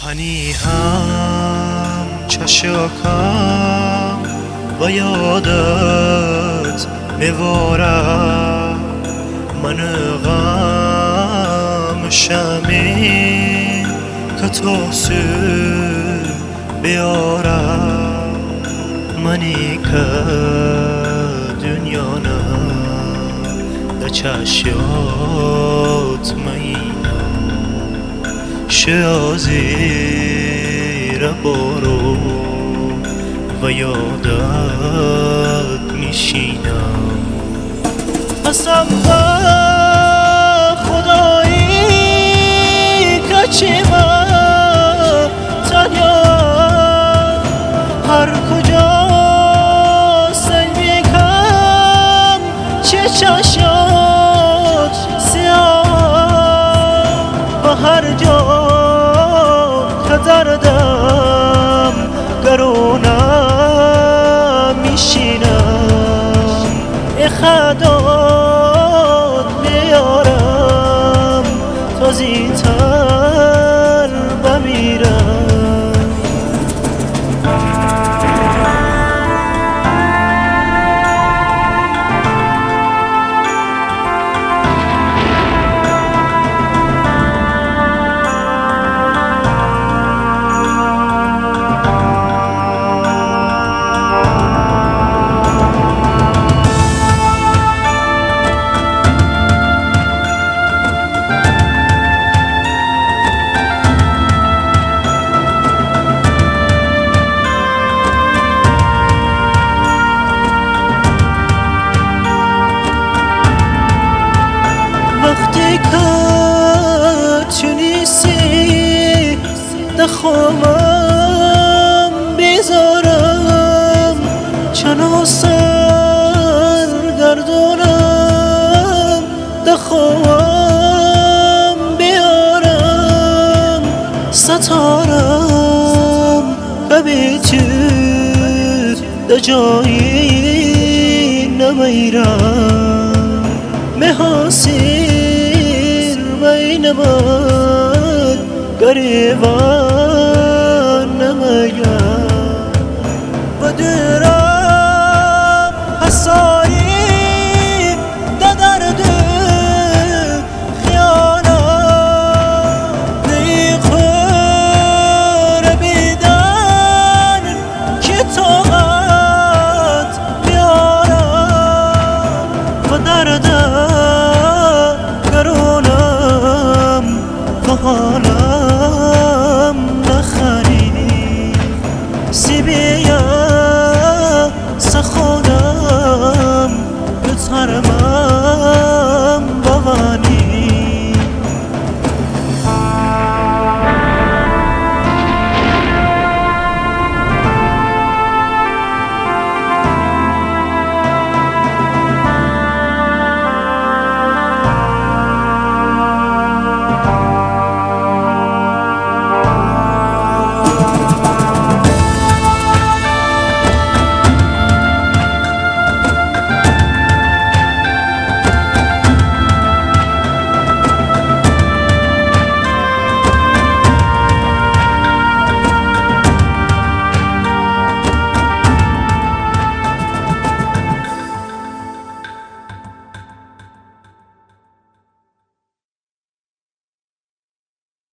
هنی هم چشاکم و یادت میوارم، من غم شمی که تو سو بیارم، منی که دنیا نه در چشات مینم، شازیر بارو و یادت میشینم. قسم به خدایی که چی من تنیا هر کجا سنگ میکن چه چشات سیاه، و هر جا که دردم گرونم میشینم، خدات میارم تا زیتر بمیرم. وقتی که تو نیستی دخوامم بیزارم، چنا سرگردونم دخوام بیارم، ستارم ببی تو در جایی نمیرم، محاسیر بین من گریبان نمیم، و دورم حسایی در درد خیانم، نیخور بیدن که طاقت بیارم، و دردم گرونم و حالم